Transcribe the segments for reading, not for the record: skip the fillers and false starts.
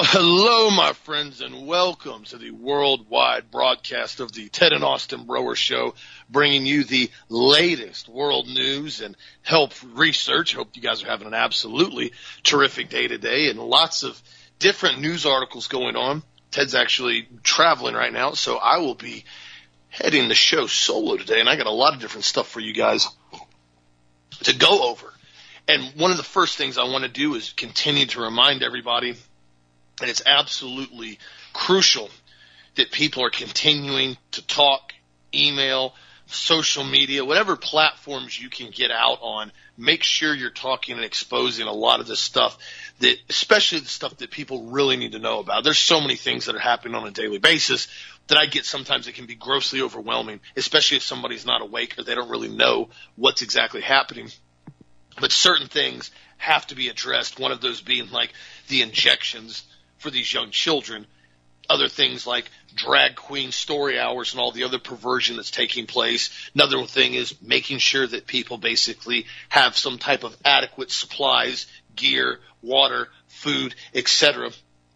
Hello, my friends, and welcome to the worldwide broadcast of the Ted and Austin Broer Show, bringing you the latest world news and health research. Hope you guys are having an absolutely terrific day today, and lots of different news articles going on. Ted's actually traveling right now, so I will be heading the show solo today, and I got a lot of different stuff for you guys to go over. And one of the first things I want to do is continue to remind everybody, and it's absolutely crucial that people are continuing to talk, email, social media, whatever platforms you can get out on. Make sure you're talking and exposing a lot of this stuff, that, especially the stuff that people really need to know about. There's so many things that are happening on a daily basis that I get sometimes it can be grossly overwhelming, especially if somebody's not awake or they don't really know what's exactly happening. But certain things have to be addressed, one of those being like the injections for these young children, other things like drag queen story hours and all the other perversion that's taking place. Another thing is making sure that people basically have some type of adequate supplies, gear, water, food, etc.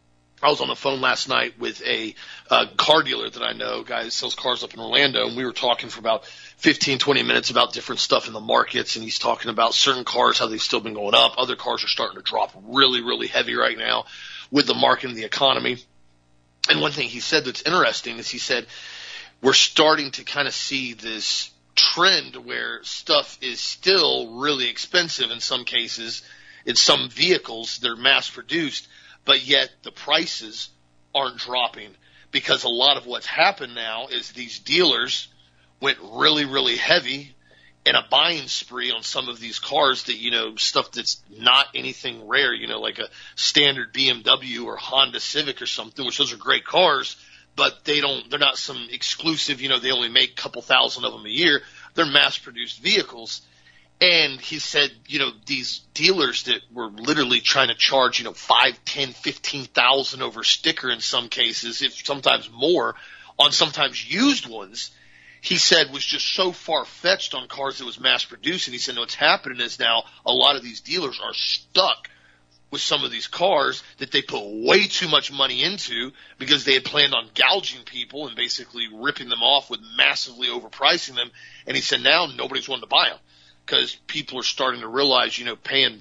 I was on the phone last night with a car dealer that I know, a guy that sells cars up in Orlando, and we were talking for about 15, 20 minutes about different stuff in the markets, and he's talking about certain cars, how they've still been going up. Other cars are starting to drop really, really heavy right now with the market and the economy. And one thing he said that's interesting is he said, we're starting to kind of see this trend where stuff is still really expensive in some cases. In some vehicles, they're mass produced, but yet the prices aren't dropping, because a lot of what's happened now is these dealers went really, really heavy in a buying spree on some of these cars that, stuff that's not anything rare, like a standard BMW or Honda Civic or something, which those are great cars, but they're not some exclusive, they only make a couple thousand of them a year. They're mass produced vehicles. And he said, these dealers that were literally trying to charge, 5, 10, 15,000 over sticker in some cases, if sometimes more, on sometimes used ones, he said was just so far-fetched on cars that was mass-produced. And he said, what's happening is now a lot of these dealers are stuck with some of these cars that they put way too much money into because they had planned on gouging people and basically ripping them off with massively overpricing them. And he said now nobody's wanting to buy them because people are starting to realize, paying $5,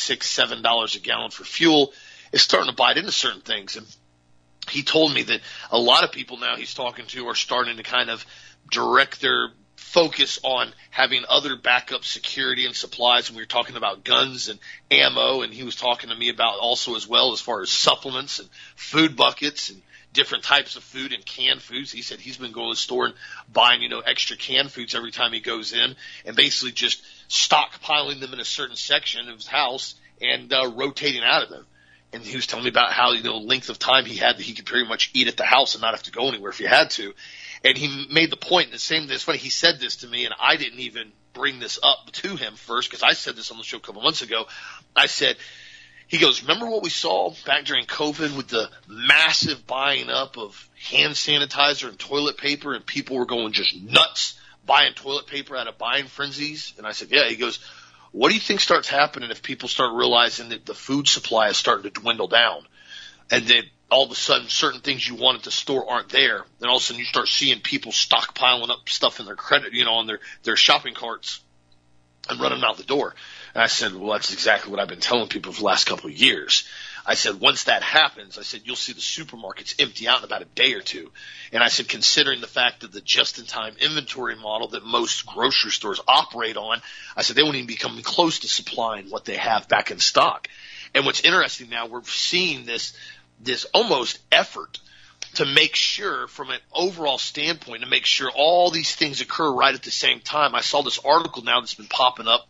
$6, $7 a gallon for fuel is starting to bite into certain things. And he told me that a lot of people now he's talking to are starting to kind of direct their focus on having other backup security and supplies. And we were talking about guns and ammo, and he was talking to me about also as well as far as supplements and food buckets and different types of food and canned foods. He said he's been going to the store and buying, extra canned foods every time he goes in and basically just stockpiling them in a certain section of his house and rotating out of them. And he was telling me about how, length of time he had that he could pretty much eat at the house and not have to go anywhere if he had to. And he made the point, it's funny, he said this to me, and I didn't even bring this up to him first because I said this on the show a couple months ago. I said, he goes, remember what we saw back during COVID with the massive buying up of hand sanitizer and toilet paper, and people were going just nuts buying toilet paper out of buying frenzies? And I said, yeah. He goes, what do you think starts happening if people start realizing that the food supply is starting to dwindle down and that all of a sudden certain things you want at the store aren't there? Then all of a sudden you start seeing people stockpiling up stuff in their credit, on their shopping carts and running them out the door. And I said, well, that's exactly what I've been telling people for the last couple of years. I said, once that happens, I said, you'll see the supermarkets empty out in about a day or two. And I said, considering the fact that the just-in-time inventory model that most grocery stores operate on, I said, they won't even be coming close to supplying what they have back in stock. And what's interesting now, we're seeing this almost effort to make sure from an overall standpoint, to make sure all these things occur right at the same time. I saw this article now that's been popping up,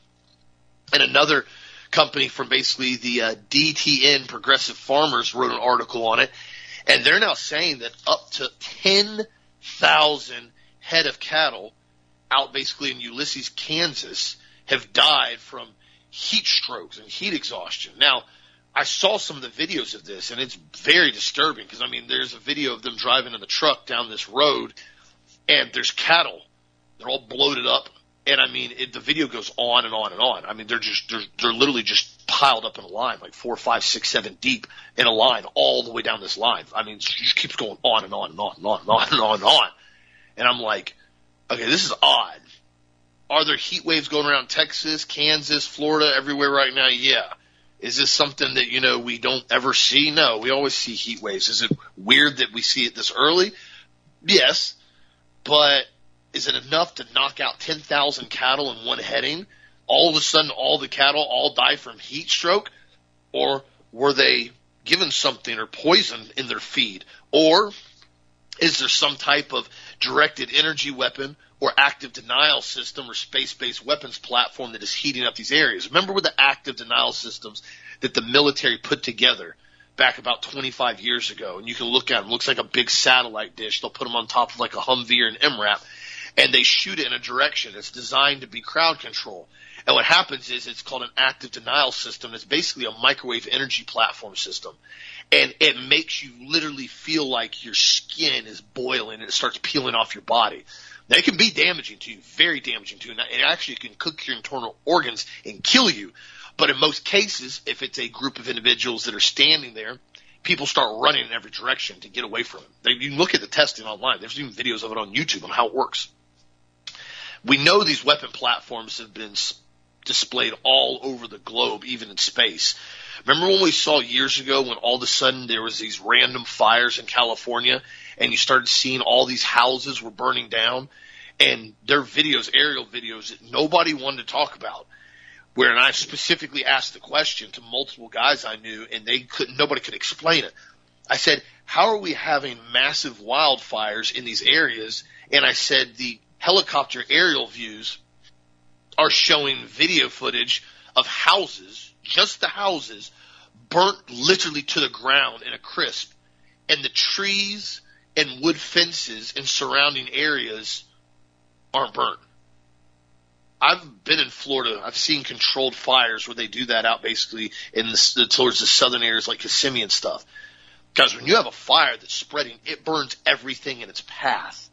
and another company from basically the DTN Progressive Farmers wrote an article on it, and they're now saying that up to 10,000 head of cattle out basically in Ulysses, Kansas, have died from heat strokes and heat exhaustion. Now, I saw some of the videos of this, and it's very disturbing because, there's a video of them driving in the truck down this road, and there's cattle. They're all bloated up, and the video goes on and on and on. They're literally just piled up in a line, like 4, 5, 6, 7 deep in a line all the way down this line. I mean, it just keeps going on and on and on and on and on and on and on. And I'm like, okay, this is odd. Are there heat waves going around Texas, Kansas, Florida, everywhere right now? Yeah. Is this something that, we don't ever see? No, we always see heat waves. Is it weird that we see it this early? Yes. But is it enough to knock out 10,000 cattle in one heading? All of a sudden, all the cattle all die from heat stroke? Or were they given something or poison in their feed? Or is there some type of directed energy weapon or active denial system or space-based weapons platform that is heating up these areas? Remember with the active denial systems that the military put together back about 25 years ago, and you can look at them. It looks like a big satellite dish. They'll put them on top of like a Humvee or an MRAP, and they shoot it in a direction. It's designed to be crowd control. And what happens is it's called an active denial system. It's basically a microwave energy platform system. And it makes you literally feel like your skin is boiling and it starts peeling off your body. Now, it can be damaging to you, very damaging to you. And it actually can cook your internal organs and kill you. But in most cases, if it's a group of individuals that are standing there, people start running in every direction to get away from it. You can look at the testing online. There's even videos of it on YouTube on how it works. We know these weapon platforms have been displayed all over the globe, even in space. Remember when we saw years ago when all of a sudden there was these random fires in California and you started seeing all these houses were burning down, and their videos, aerial videos that nobody wanted to talk about, and I specifically asked the question to multiple guys I knew, and nobody could explain it. I said, how are we having massive wildfires in these areas? And I said, the helicopter aerial views are showing video footage of houses, just the houses, burnt literally to the ground in a crisp. And the trees and wood fences in surrounding areas aren't burnt. I've been in Florida. I've seen controlled fires where they do that out basically towards the southern areas like Kissimmee and stuff. Because when you have a fire that's spreading, it burns everything in its path.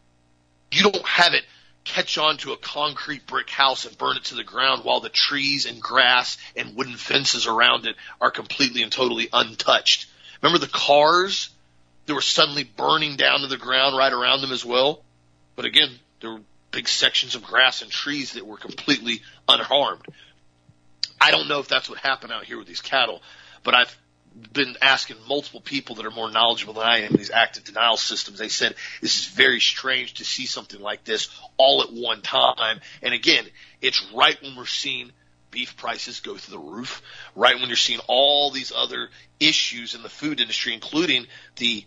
You don't have it catch on to a concrete brick house and burn it to the ground while the trees and grass and wooden fences around it are completely and totally untouched. Remember the cars that were suddenly burning down to the ground right around them as well? But again, there were big sections of grass and trees that were completely unharmed. I don't know if that's what happened out here with these cattle, but I've been asking multiple people that are more knowledgeable than I am in these active denial systems. They said this is very strange to see something like this all at one time. And again, it's right when we're seeing beef prices go through the roof, right when you're seeing all these other issues in the food industry, including the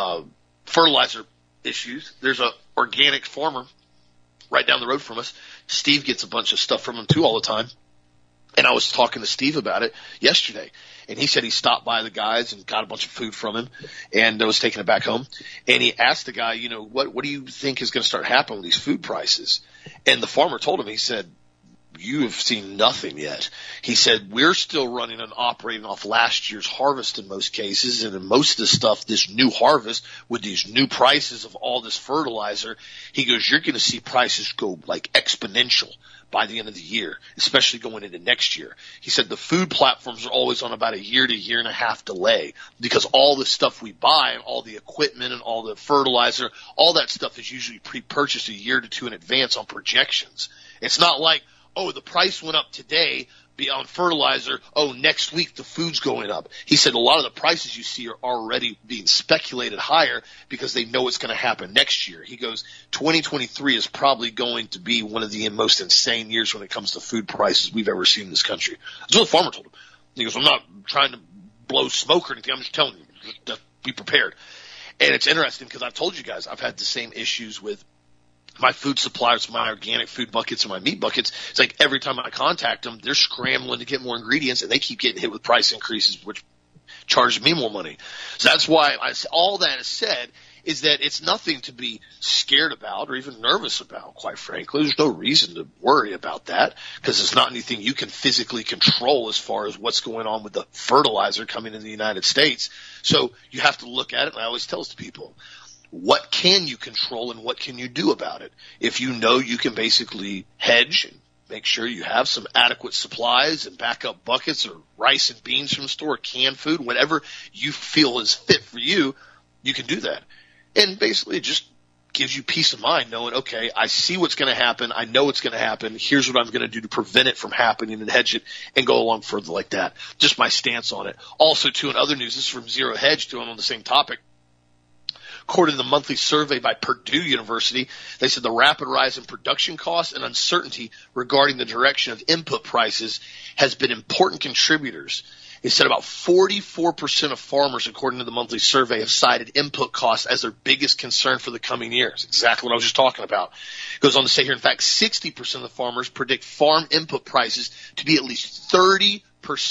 fertilizer issues. There's an organic farmer right down the road from us. Steve gets a bunch of stuff from him too all the time. And I was talking to Steve about it yesterday, and he said he stopped by the guys and got a bunch of food from him and was taking it back home. And he asked the guy, what do you think is going to start happening with these food prices? And the farmer told him, he said, you have seen nothing yet. He said, we're still running and operating off last year's harvest in most cases, and in most of the stuff, this new harvest with these new prices of all this fertilizer, he goes, you're going to see prices go like exponential by the end of the year, especially going into next year. He said the food platforms are always on about a year to year and a half delay because all the stuff we buy and all the equipment and all the fertilizer, all that stuff is usually pre-purchased a year to two in advance on projections. It's not like, oh, the price went up today on fertilizer. Oh, next week the food's going up. He said a lot of the prices you see are already being speculated higher because they know it's going to happen next year. He goes, 2023 is probably going to be one of the most insane years when it comes to food prices we've ever seen in this country. That's what the farmer told him. He goes, I'm not trying to blow smoke or anything. I'm just telling you to be prepared. And it's interesting because I've told you guys I've had the same issues with my food suppliers, my organic food buckets and my meat buckets. It's like every time I contact them, they're scrambling to get more ingredients and they keep getting hit with price increases, which charges me more money. So that's why all that is said is that it's nothing to be scared about or even nervous about, quite frankly. There's no reason to worry about that because it's not anything you can physically control as far as what's going on with the fertilizer coming in the United States. So you have to look at it, and I always tell this to people. What can you control and what can you do about it? If you know you can basically hedge and make sure you have some adequate supplies and backup buckets or rice and beans from the store, canned food, whatever you feel is fit for you, you can do that. And basically it just gives you peace of mind knowing, okay, I see what's going to happen. I know it's going to happen. Here's what I'm going to do to prevent it from happening and hedge it and go along further like that. Just my stance on it. Also, too, in other news, this is from Zero Hedge, doing on the same topic. According to the monthly survey by Purdue University, they said the rapid rise in production costs and uncertainty regarding the direction of input prices has been important contributors. They said about 44% of farmers, according to the monthly survey, have cited input costs as their biggest concern for the coming years. Exactly what I was just talking about. It goes on to say here, in fact, 60% of the farmers predict farm input prices to be at least 30%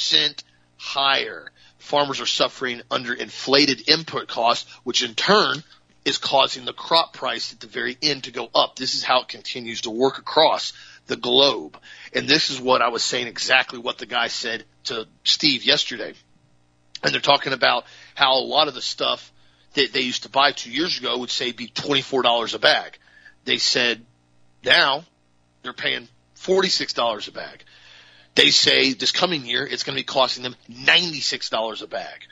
higher. Farmers are suffering under inflated input costs, which in turn is causing the crop price at the very end to go up. This is how it continues to work across the globe. And this is what I was saying, exactly what the guy said to Steve yesterday. And they're talking about how a lot of the stuff that they used to buy 2 years ago would say be $24 a bag. They said now they're paying $46 a bag. They say this coming year it's going to be costing them $96 a bag.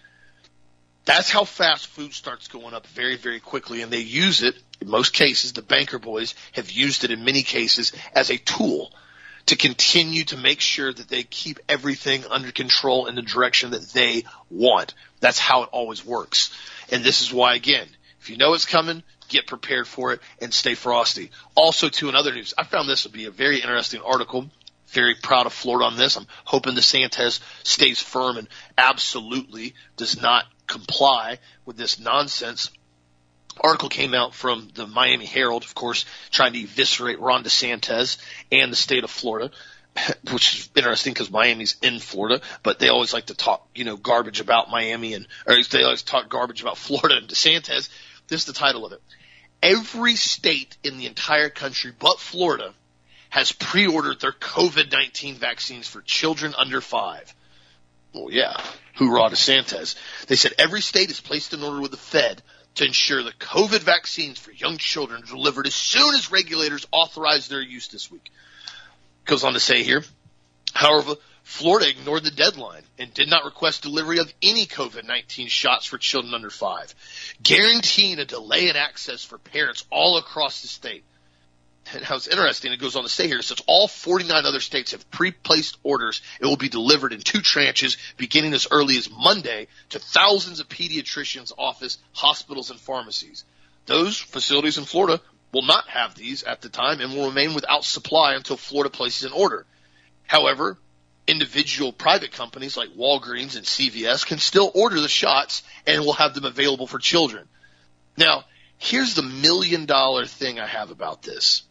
That's how fast food starts going up very, very quickly, and they use it, in most cases, the banker boys have used it in many cases as a tool to continue to make sure that they keep everything under control in the direction that they want. That's how it always works. And this is why, again, if you know it's coming, get prepared for it and stay frosty. Also, too, in other news, I found this would be a very interesting article. Very proud of Florida on this. I'm hoping DeSantis stays firm and absolutely does not comply with this nonsense. Article came out from the Miami Herald, of course, trying to eviscerate Ron DeSantis and the state of Florida, which is interesting because Miami's in Florida, but they always like to talk, garbage about Miami or they always talk garbage about Florida and DeSantis. This is the title of it. Every state in the entire country but Florida has pre-ordered their COVID-19 vaccines for children under 5. Well, yeah, hoorah DeSantis. They said every state has placed an order with the Fed to ensure the COVID vaccines for young children are delivered as soon as regulators authorize their use this week. Goes on to say here, however, Florida ignored the deadline and did not request delivery of any COVID-19 shots for children under 5, guaranteeing a delay in access for parents all across the state. And how it's interesting, it goes on to say here, since all 49 other states have pre-placed orders, it will be delivered in 2 tranches beginning as early as Monday to thousands of pediatricians' office, hospitals, and pharmacies. Those facilities in Florida will not have these at the time and will remain without supply until Florida places an order. However, individual private companies like Walgreens and CVS can still order the shots and will have them available for children. Now, here's the $1 million thing I have about this.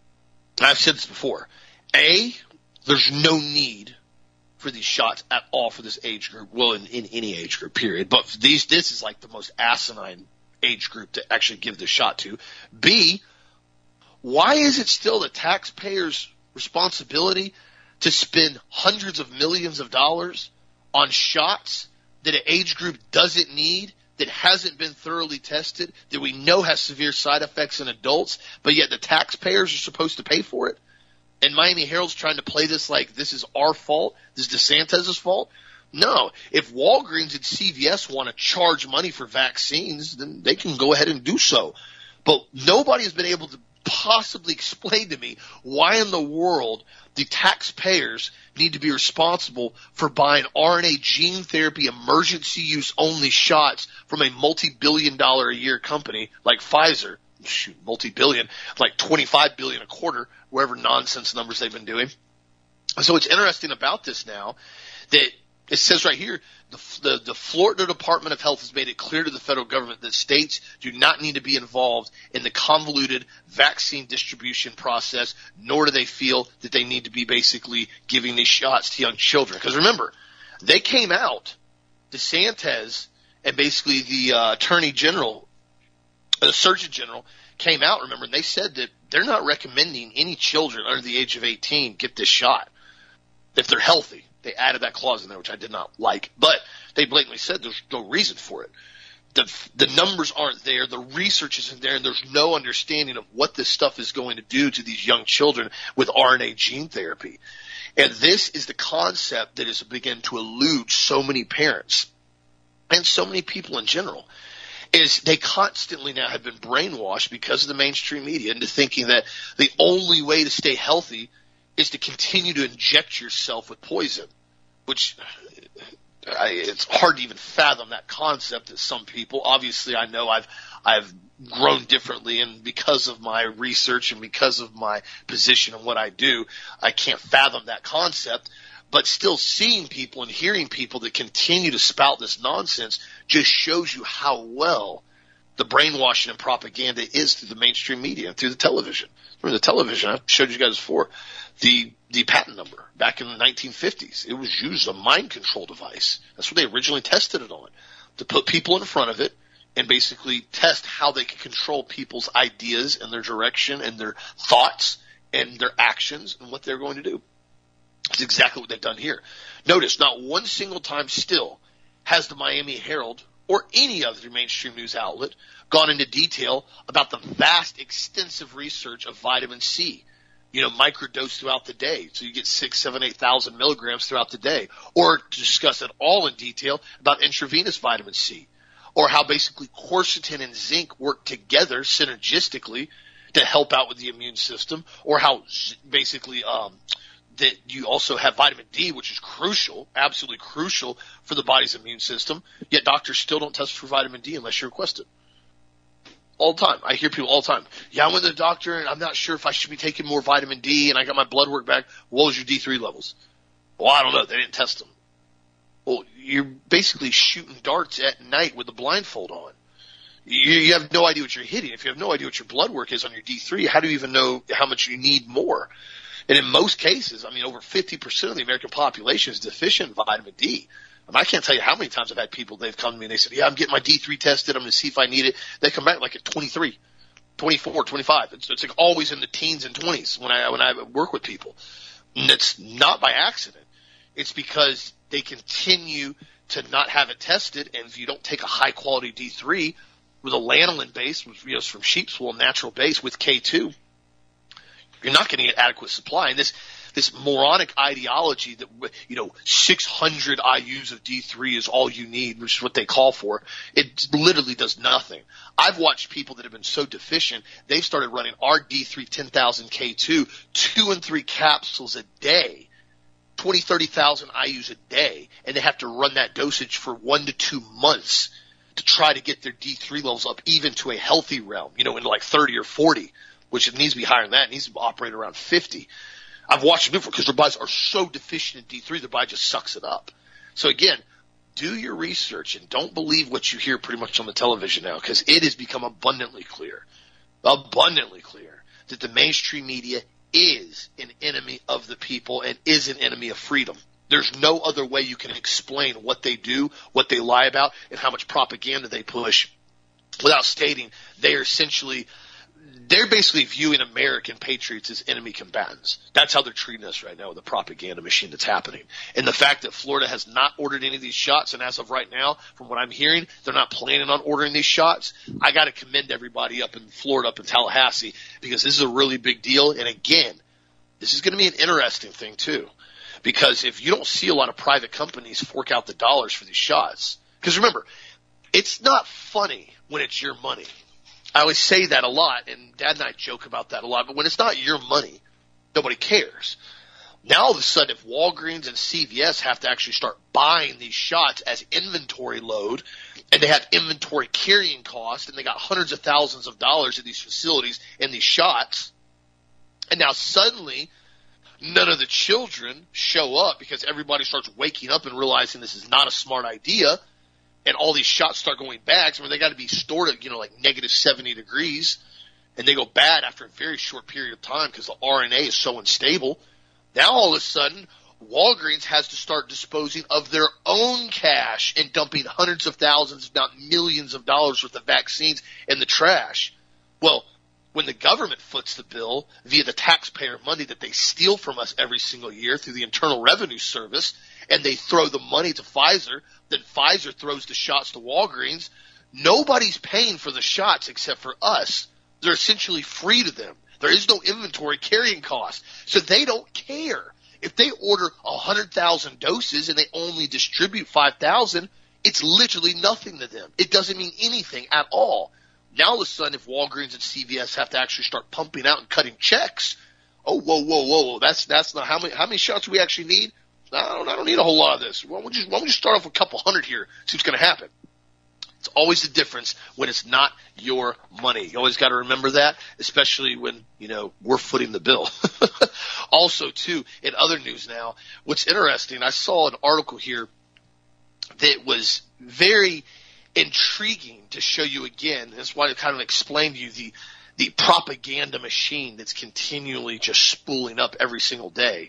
I've said this before. A, there's no need for these shots at all for this age group. Well, in any age group, period. But this is like the most asinine age group to actually give this shot to. B, why is it still the taxpayers' responsibility to spend hundreds of millions of dollars on shots that an age group doesn't need, that hasn't been thoroughly tested, that we know has severe side effects in adults, but yet the taxpayers are supposed to pay for it? And Miami Herald's trying to play this like this is our fault, this is DeSantis' fault? No. If Walgreens and CVS want to charge money for vaccines, then they can go ahead and do so. But nobody has been able to possibly explain to me why in the world the taxpayers need to be responsible for buying RNA gene therapy emergency use only shots from a multi-billion-dollar a year company like Pfizer. Shoot, multi-billion, like $25 billion a quarter, whatever nonsense numbers they've been doing. So what's interesting about this now that it says right here, the Florida Department of Health has made it clear to the federal government that states do not need to be involved in the convoluted vaccine distribution process, nor do they feel that they need to be basically giving these shots to young children. Because remember, they came out, DeSantis and basically the Attorney General, the Surgeon General came out, remember, and they said that they're not recommending any children under the age of 18 get this shot if they're healthy. They added that clause in there, which I did not like, but they blatantly said there's no reason for it. the numbers aren't there, the research isn't there, and there's no understanding of what this stuff is going to do to these young children with RNA gene therapy. And this is the concept that has begun to elude so many parents and so many people in general, is they constantly now have been brainwashed because of the mainstream media into thinking that the only way to stay healthy is to continue to inject yourself with poison, which it's hard to even fathom that concept to some people. Obviously, I know I've grown differently, and because of my research and because of my position and what I do, I can't fathom that concept. But still seeing people and hearing people that continue to spout this nonsense just shows you how well the brainwashing and propaganda is through the mainstream media and through the television. Remember the television, I showed you guys before, the patent number back in the 1950s. It was used as a mind control device. That's what they originally tested it on, to put people in front of it and basically test how they can control people's ideas and their direction and their thoughts and their actions and what they're going to do. That's exactly what they've done here. Notice, not one single time still has the Miami Herald or any other mainstream news outlet gone into detail about the vast, extensive research of vitamin C, microdose throughout the day. So you get 6, 7, 8,000 milligrams throughout the day, or to discuss it all in detail about intravenous vitamin C, or how basically quercetin and zinc work together synergistically to help out with the immune system, or how basically that you also have vitamin D, which is crucial, absolutely crucial for the body's immune system, yet doctors still don't test for vitamin D unless you request it. All the time. I hear people all the time, I went to the doctor and I'm not sure if I should be taking more vitamin D, and I got my blood work back. What was your D3 levels? Well, I don't know. They didn't test them. Well, you're basically shooting darts at night with the blindfold on. You have no idea what you're hitting. If you have no idea what your blood work is on your D3, how do you even know how much you need more? And in most cases, over 50% of the American population is deficient in vitamin D. I can't tell you how many times I've had people, they've come to me and they said, I'm getting my D3 tested. I'm going to see if I need it. They come back like at 23, 24, 25. It's like always in the teens and 20s when I work with people. And it's not by accident. It's because they continue to not have it tested. And if you don't take a high quality D3 with a lanolin base, which is from sheep's wool, natural base with K2, you're not going to get adequate supply. And this moronic ideology that, 600 IUs of D3 is all you need, which is what they call for, it literally does nothing. I've watched people that have been so deficient, they've started running our D3 10,000 K2, 2 and 3 capsules a day, 20, 30,000 IUs a day, and they have to run that dosage for 1 to 2 months to try to get their D3 levels up even to a healthy realm, into like 30 or 40. Which it needs to be higher than that. It needs to operate around 50. I've watched them do it because their bodies are so deficient in D3, their body just sucks it up. So again, do your research and don't believe what you hear pretty much on the television now, because it has become abundantly clear that the mainstream media is an enemy of the people and is an enemy of freedom. There's no other way you can explain what they do, what they lie about, and how much propaganda they push without stating they're basically viewing American patriots as enemy combatants. That's how they're treating us right now with the propaganda machine that's happening. And the fact that Florida has not ordered any of these shots, and as of right now, from what I'm hearing, they're not planning on ordering these shots, I got to commend everybody up in Florida, up in Tallahassee, because this is a really big deal. And again, this is going to be an interesting thing too, because if you don't see a lot of private companies fork out the dollars for these shots, because remember, it's not funny when it's your money. I always say that a lot, and Dad and I joke about that a lot, but when it's not your money, nobody cares. Now, all of a sudden, if Walgreens and CVS have to actually start buying these shots as inventory load, and they have inventory carrying costs, and they got hundreds of thousands of dollars in these facilities and these shots, and now suddenly none of the children show up because everybody starts waking up and realizing this is not a smart idea, and all these shots start going bad. So they got to be stored at, like negative 70 degrees, and they go bad after a very short period of time because the RNA is so unstable. Now all of a sudden, Walgreens has to start disposing of their own cash and dumping hundreds of thousands, if not millions of dollars worth of vaccines in the trash. Well, when the government foots the bill via the taxpayer money that they steal from us every single year through the Internal Revenue Service, and they throw the money to Pfizer, then Pfizer throws the shots to Walgreens, Nobody's paying for the shots except for us. They're essentially free to them. There is no inventory carrying cost. So they don't care. If they order 100,000 doses and they only distribute 5,000, it's literally nothing to them. It doesn't mean anything at all. Now all of a sudden, if Walgreens and CVS have to actually start pumping out and cutting checks, oh, whoa. That's not how many shots do we actually need? I don't need a whole lot of this. Why don't we just start off with a couple hundred here, see what's going to happen. It's always the difference when it's not your money. You always got to remember that, especially when, we're footing the bill. Also, too, in other news now, what's interesting, I saw an article here that was very intriguing to show you again. That's why I kind of explained to you the propaganda machine that's continually just spooling up every single day.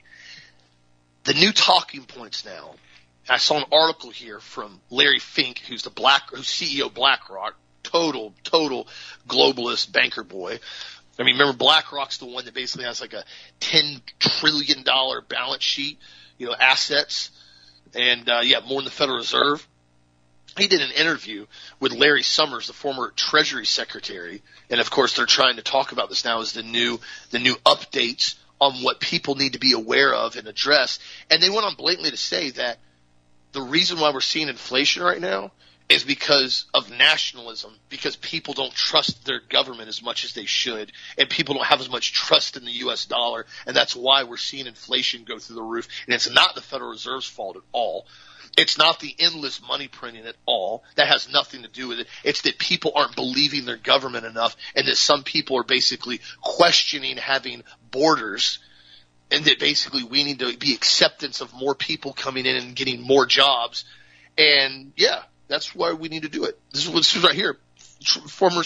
The new talking points now. I saw an article here from Larry Fink, who's CEO of BlackRock, total globalist banker boy. I mean, remember BlackRock's the one that basically has like a $10 trillion balance sheet, assets, and more than the Federal Reserve. He did an interview with Larry Summers, the former Treasury Secretary, and of course they're trying to talk about this now as the new updates on what people need to be aware of and address. And they went on blatantly to say that the reason why we're seeing inflation right now is because of nationalism, because people don't trust their government as much as they should, and people don't have as much trust in the U.S. dollar, and that's why we're seeing inflation go through the roof. And it's not the Federal Reserve's fault at all. It's not the endless money printing at all. That has nothing to do with it. It's that people aren't believing their government enough, and that some people are basically questioning having borders, and that basically we need to be acceptance of more people coming in and getting more jobs. And, that's why we need to do it. This is right here. Former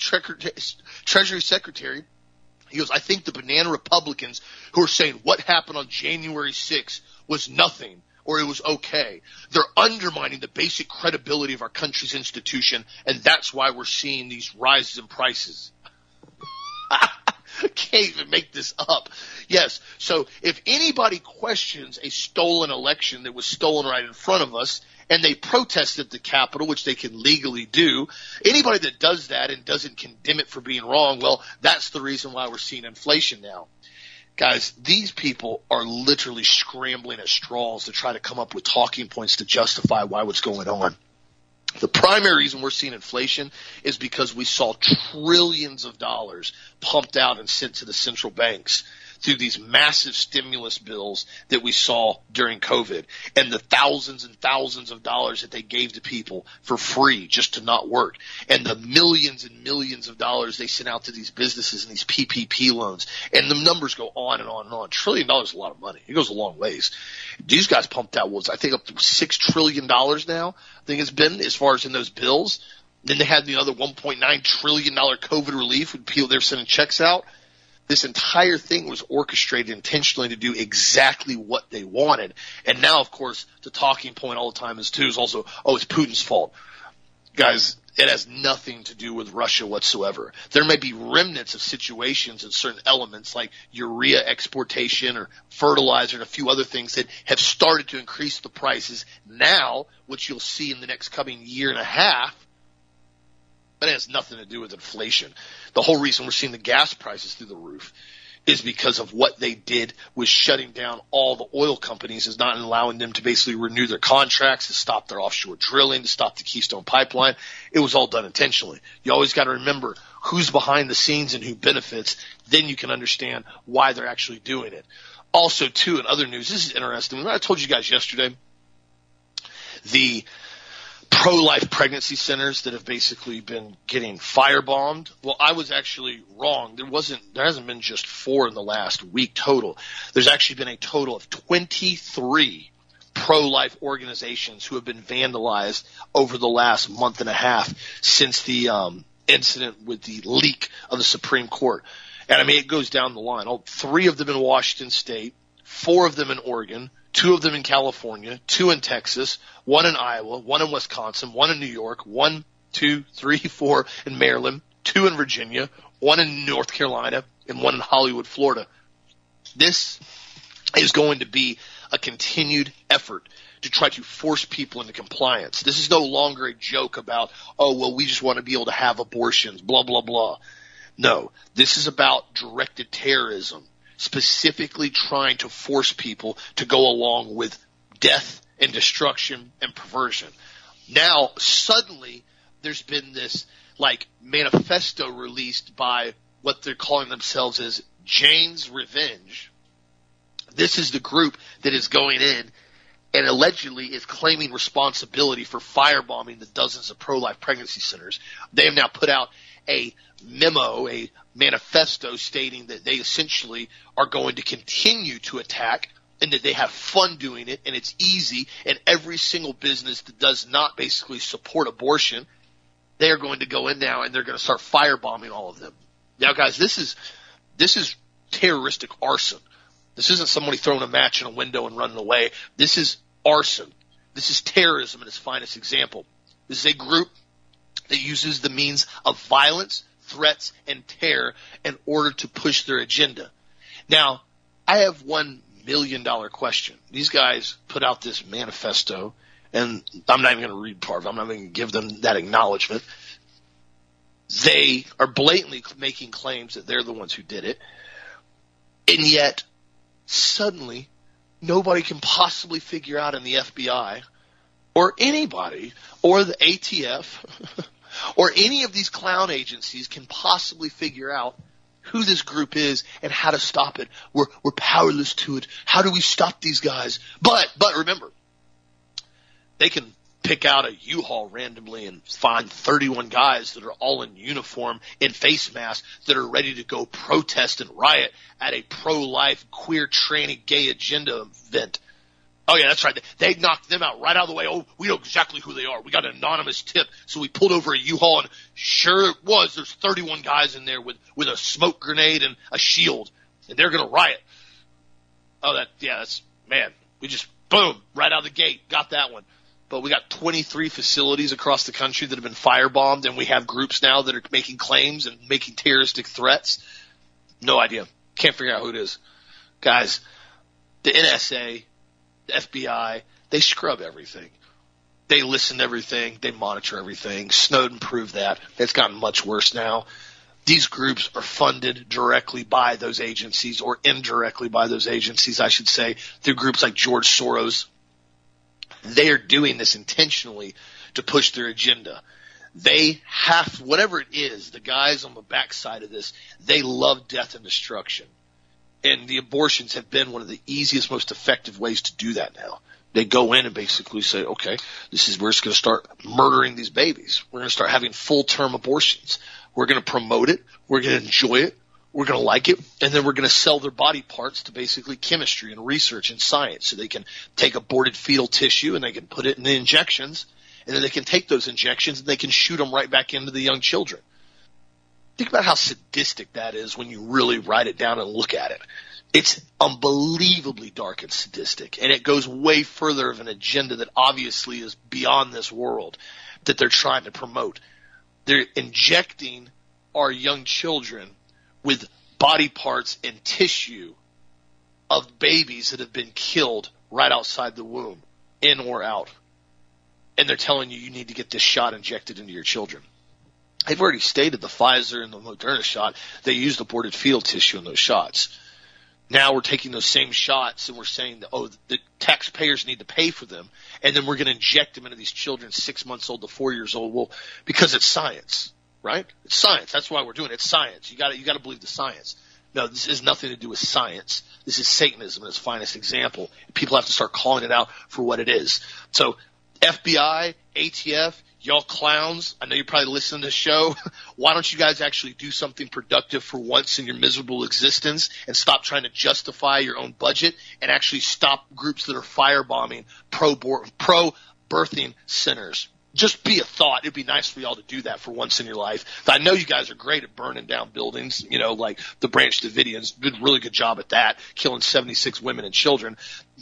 Treasury Secretary, he goes, I think the banana Republicans who are saying what happened on January 6th was nothing or it was okay, they're undermining the basic credibility of our country's institution, and that's why we're seeing these rises in prices. Can't even make this up. Yes, so if anybody questions a stolen election that was stolen right in front of us, and they protest at the Capitol, which they can legally do, anybody that does that and doesn't condemn it for being wrong, well, that's the reason why we're seeing inflation now. Guys, these people are literally scrambling at straws to try to come up with talking points to justify why what's going on. The primary reason we're seeing inflation is because we saw trillions of dollars pumped out and sent to the central banks through these massive stimulus bills that we saw during COVID, and the thousands and thousands of dollars that they gave to people for free just to not work, and the millions and millions of dollars they sent out to these businesses and these PPP loans. And the numbers go on and on and on. $1 trillion is a lot of money. It goes a long ways. These guys pumped out, I think, up to $6 trillion now, I think it's been, as far as in those bills. Then they had the other $1.9 trillion COVID relief when people, they're sending checks out. This entire thing was orchestrated intentionally to do exactly what they wanted. And now, of course, the talking point all the time is also, it's Putin's fault. Guys, it has nothing to do with Russia whatsoever. There may be remnants of situations and certain elements like urea exportation or fertilizer and a few other things that have started to increase the prices now, which you'll see in the next coming year and a half. But it has nothing to do with inflation. The whole reason we're seeing the gas prices through the roof is because of what they did with shutting down all the oil companies, is not allowing them to basically renew their contracts, to stop their offshore drilling, to stop the Keystone Pipeline. It was all done intentionally. You always got to remember who's behind the scenes and who benefits. Then you can understand why they're actually doing it. Also, too, in other news, this is interesting. I told you guys yesterday, the pro-life pregnancy centers that have basically been getting firebombed. Well, I was actually wrong. There hasn't been just 4 in the last week total. There's actually been a total of 23 pro-life organizations who have been vandalized over the last month and a half since the incident with the leak of the Supreme Court. And I mean, it goes down the line. 3 of them in Washington State, 4 of them in Oregon, 2 of them in California, 2 in Texas, 1 in Iowa, 1 in Wisconsin, 1 in New York, 1, 2, 3, 4 in Maryland, 2 in Virginia, 1 in North Carolina, and 1 in Hollywood, Florida. This is going to be a continued effort to try to force people into compliance. This is no longer a joke about, oh, well, we just want to be able to have abortions, blah, blah, blah. No, this is about directed terrorism, specifically trying to force people to go along with death and destruction and perversion. Now, suddenly, there's been this, like, manifesto released by what they're calling themselves as Jane's Revenge. This is the group that is going in and allegedly is claiming responsibility for firebombing the dozens of pro-life pregnancy centers. They have now put out a memo, a manifesto stating that they essentially are going to continue to attack and that they have fun doing it and it's easy, and every single business that does not basically support abortion, they are going to go in now and they're going to start firebombing all of them. Now, guys, this is terroristic arson. This isn't somebody throwing a match in a window and running away. This is arson. This is terrorism in its finest example. This is a group that uses the means of violence, threats, and terror in order to push their agenda. Now, I have $1 million question. These guys put out this manifesto, and I'm not even going to read part of it. I'm not even going to give them that acknowledgement. They are blatantly making claims that they're the ones who did it, and yet suddenly nobody can possibly figure out in the FBI or anybody or the ATF or any of these clown agencies can possibly figure out who this group is and how to stop it. We're powerless to it. How do we stop these guys? But remember, they can pick out a U-Haul randomly and find 31 guys that are all in uniform, in face masks, that are ready to go protest and riot at a pro-life, queer, tranny, gay agenda event. Oh, yeah, that's right. They knocked them out right out of the way. Oh, we know exactly who they are. We got an anonymous tip, so we pulled over a U-Haul, and sure it was. There's 31 guys in there with a smoke grenade and a shield, and they're going to riot. Oh, man, we just, boom, right out of the gate, got that one. But we got 23 facilities across the country that have been firebombed, and we have groups now that are making claims and making terroristic threats. No idea. Can't figure out who it is. Guys, the NSA, the FBI, they scrub everything. They listen to everything. They monitor everything. Snowden proved that. It's gotten much worse now. These groups are funded directly by those agencies, or indirectly by those agencies, I should say, through groups like George Soros. They are doing this intentionally to push their agenda. They have, whatever it is, the guys on the backside of this, they love death and destruction. And the abortions have been one of the easiest, most effective ways to do that now. They go in and basically say, okay, we're just going to start murdering these babies. We're going to start having full-term abortions. We're going to promote it. We're going to enjoy it. We're going to like it, and then we're going to sell their body parts to basically chemistry and research and science, so they can take aborted fetal tissue and they can put it in the injections, and then they can take those injections and they can shoot them right back into the young children. Think about how sadistic that is when you really write it down and look at it. It's unbelievably dark and sadistic, and it goes way further of an agenda that obviously is beyond this world that they're trying to promote. They're injecting our young children with body parts and tissue of babies that have been killed right outside the womb, in or out. And they're telling you need to get this shot injected into your children. They've already stated the Pfizer and the Moderna shot, they used aborted fetal tissue in those shots. Now we're taking those same shots and we're saying that, the taxpayers need to pay for them, and then we're going to inject them into these children 6 months old to 4 years old. Well, because it's science. Right? It's science. That's why we're doing it. It's science. You got to believe the science. No, this has nothing to do with science. This is Satanism in its finest example. People have to start calling it out for what it is. So, FBI, ATF, y'all clowns, I know you're probably listening to this show. Why don't you guys actually do something productive for once in your miserable existence and stop trying to justify your own budget and actually stop groups that are firebombing pro-birthing centers? Just be a thought. It'd be nice for y'all to do that for once in your life. I know you guys are great at burning down buildings, like the Branch Davidians did a really good job at that, killing 76 women and children.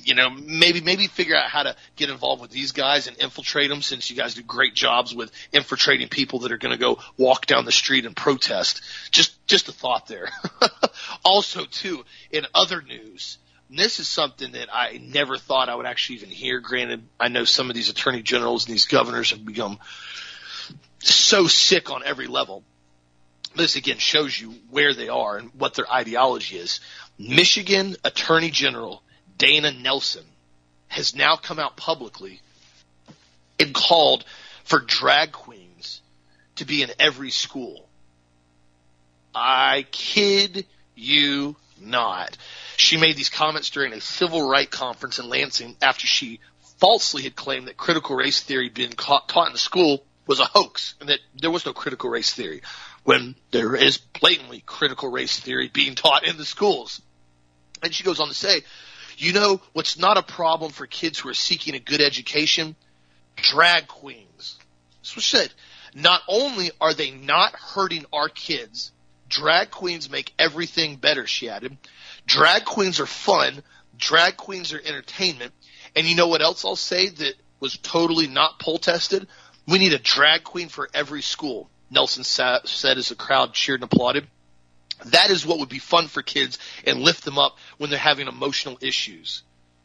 Maybe figure out how to get involved with these guys and infiltrate them, since you guys do great jobs with infiltrating people that are going to go walk down the street and protest. Just a thought there. Also, too, in other news, And this is something that I never thought I would actually even hear. Granted, I know some of these attorney generals and these governors have become so sick on every level. This, again, shows you where they are and what their ideology is. Michigan Attorney General Dana Nelson has now come out publicly and called for drag queens to be in every school. I kid you not. She made these comments during a civil rights conference in Lansing after she falsely had claimed that critical race theory being taught in the school was a hoax and that there was no critical race theory, when there is blatantly critical race theory being taught in the schools. And she goes on to say, you know what's not a problem for kids who are seeking a good education? Drag queens. That's what she said. Not only are they not hurting our kids, drag queens make everything better, she added. Drag queens are fun. Drag queens are entertainment. And you know what else I'll say that was totally not poll tested? We need a drag queen for every school, Nelson said as the crowd cheered and applauded. That is what would be fun for kids and lift them up when they're having emotional issues.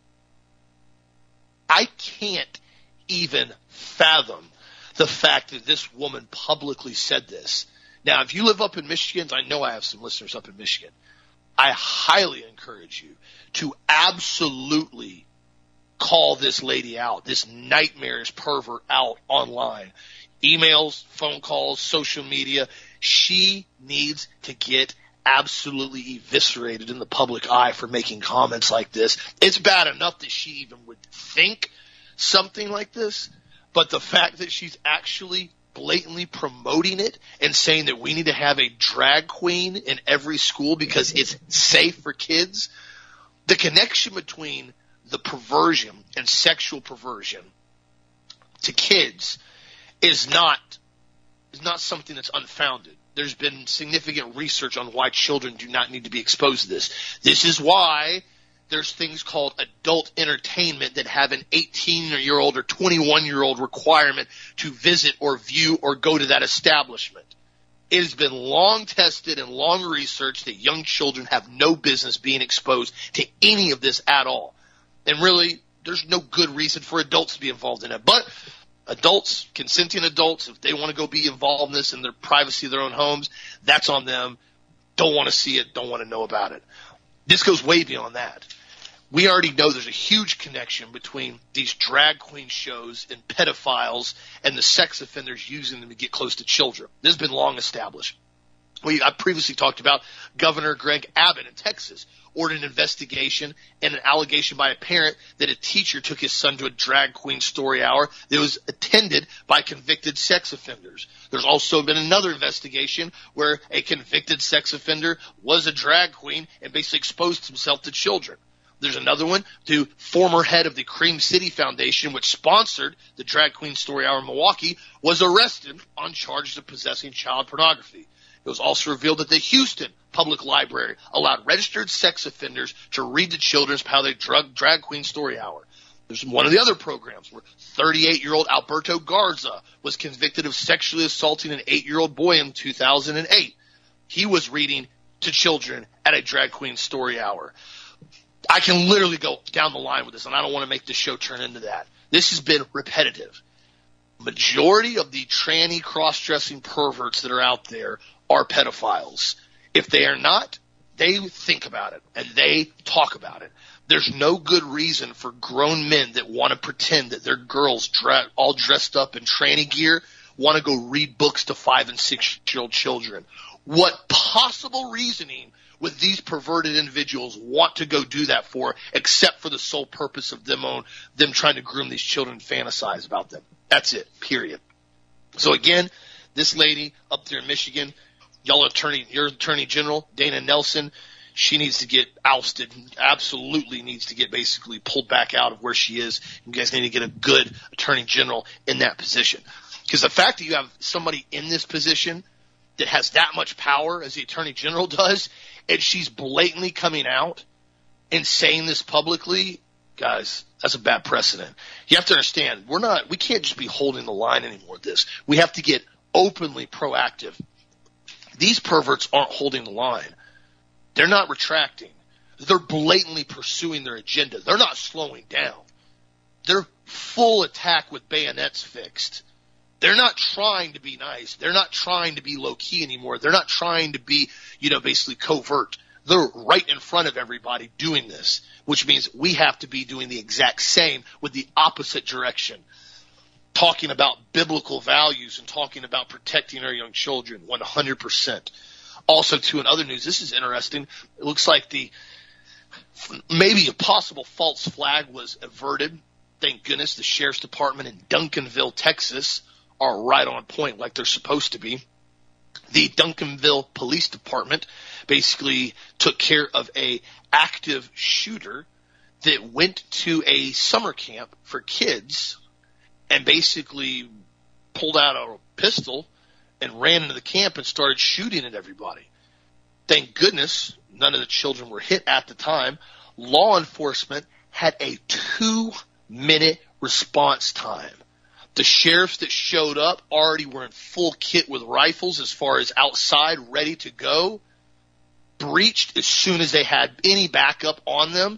I can't even fathom the fact that this woman publicly said this. Now, if you live up in Michigan, I know I have some listeners up in Michigan, I highly encourage you to absolutely call this lady out, this nightmarish pervert out online. Emails, phone calls, social media. She needs to get absolutely eviscerated in the public eye for making comments like this. It's bad enough that she even would think something like this, but the fact that she's actually blatantly promoting it and saying that we need to have a drag queen in every school because it's safe for kids, the connection between the perversion and sexual perversion to kids is not something that's unfounded. There's been significant research on why children do not need to be exposed to this. This is why there's things called adult entertainment that have an 18-year-old or 21-year-old requirement to visit or view or go to that establishment. It has been long tested and long researched that young children have no business being exposed to any of this at all. And really, there's no good reason for adults to be involved in it. But adults, consenting adults, if they want to go be involved in this in their privacy of their own homes, that's on them. Don't want to see it, don't want to know about it. This goes way beyond that. We already know there's a huge connection between these drag queen shows and pedophiles and the sex offenders using them to get close to children. This has been long established. I previously talked about Governor Greg Abbott in Texas ordered an investigation and an allegation by a parent that a teacher took his son to a drag queen story hour that was attended by convicted sex offenders. There's also been another investigation where a convicted sex offender was a drag queen and basically exposed himself to children. There's another one to former head of the Cream City Foundation, which sponsored the Drag Queen Story Hour in Milwaukee, was arrested on charges of possessing child pornography. It was also revealed that the Houston Public Library allowed registered sex offenders to read to children how they Drag Queen Story Hour. There's one of the other programs where 38-year-old Alberto Garza was convicted of sexually assaulting an 8-year-old boy in 2008. He was reading to children at a Drag Queen Story Hour. I can literally go down the line with this, and I don't want to make this show turn into that. This has been repetitive. Majority of the tranny cross-dressing perverts that are out there are pedophiles. If they are not, they think about it, and they talk about it. There's no good reason for grown men that want to pretend that their girls all dressed up in tranny gear want to go read books to 5 and 6-year-old children. What possible reasoning would these perverted individuals want to go do that for, except for the sole purpose of them trying to groom these children and fantasize about them? That's it, period. So again, this lady up there in Michigan, your attorney general, Dana Nelson, she needs to get ousted, absolutely needs to get basically pulled back out of where she is. You guys need to get a good attorney general in that position. Because the fact that you have somebody in this position that has that much power as the attorney general does, and she's blatantly coming out and saying this publicly, guys, that's a bad precedent. You have to understand, we can't just be holding the line anymore with this. We have to get openly proactive. These perverts aren't holding the line. They're not retracting. They're blatantly pursuing their agenda. They're not slowing down. They're full attack with bayonets fixed. They're not trying to be nice. They're not trying to be low-key anymore. They're not trying to be, basically covert. They're right in front of everybody doing this, which means we have to be doing the exact same with the opposite direction, talking about biblical values and talking about protecting our young children 100%. Also, too, in other news, this is interesting. It looks like maybe a possible false flag was averted. Thank goodness the sheriff's department in Duncanville, Texas, are right on point like they're supposed to be. The Duncanville Police Department basically took care of a active shooter that went to a summer camp for kids and basically pulled out a pistol and ran into the camp and started shooting at everybody. Thank goodness none of the children were hit at the time. Law enforcement had a 2-minute response time. The sheriffs that showed up already were in full kit with rifles as far as outside, ready to go. Breached as soon as they had any backup on them.